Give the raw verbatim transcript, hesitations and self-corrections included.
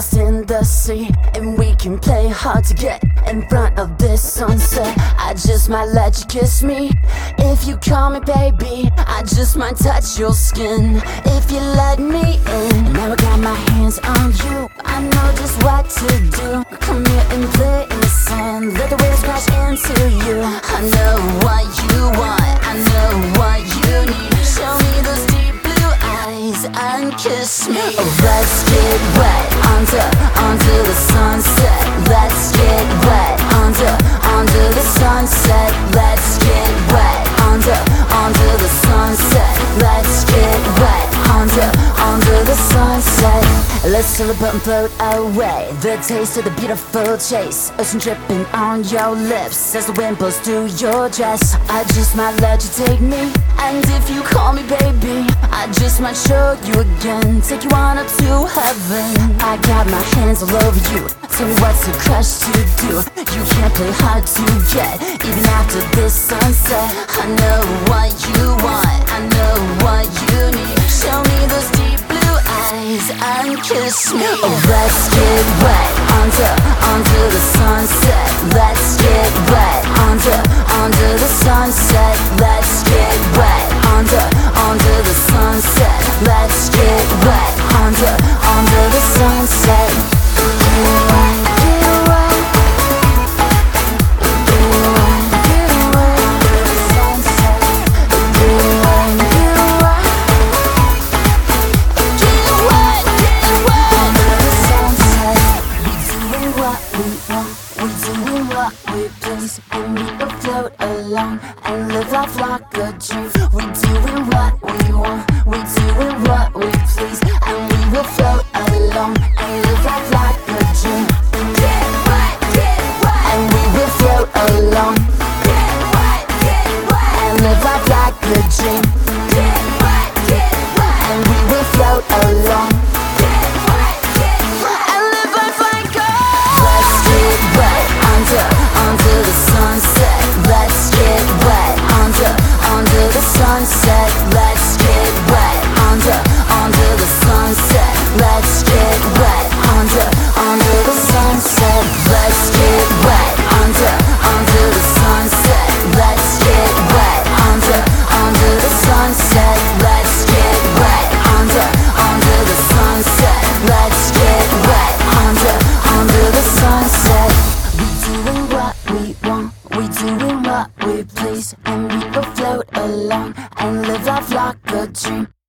lost in the sea, and we can play hard to get in front of this sunset. I just might let you kiss me if you call me baby. I just might touch your skin if you let me in. Now I got my hands on you, I know just what to do. Come here and play in the sand, let the waves crash into you. I know what you want, I know what you need. Show me those deep blue eyes and kiss me. Oh, let's get wet under, under the sunset. Let's get wet under, under the sunset. Let's get wet under, under the sunset. Let's get wet under, under the sunset. Let's celebrate and float away, the taste of the beautiful chase. Ocean dripping on your lips as the wind blows through your dress. I just might let you take me, and if you call me baby, I just might show you again, take you on up to heaven. I got my hands all over you, tell me what's a crush to do. You can't play hard to get, even after this sunset. I know what you want, I know what you need. Show me those deep blue eyes and kiss me. Oh, let's get wet under, under the sunset. Let's get wet under, under the sunset. Let's get wet under, under the sunset. Let's get wet under, under the sunset. Get wet, get wet. Get wet, get wet under the sunset. Get wet, get wet. Get wet, get wet under the sunset. We doing what we want, we doing what we please, and we will float along and live life like a dream. We doing what we want, we doing what we please, and we will float along and live life like a dream. Get wet, get wet, and we will float along. Get wet, get wet, and live life like a dream. Get wet, get wet, and we will float along. Get wet, get wet, and live life like a. Let's get wet under, under the sunset. Let's get wet under, under the sunset. Let's get wet under, under the sunset. Let's get wet under, under the sunset. Let's get wet under, under the sunset. Let's get wet under, under the sunset. Let's get wet under, under the sunset. Let's get wet under, under the sunset. We doing what we want, we doing what we please, and we will float along and live life like a dream.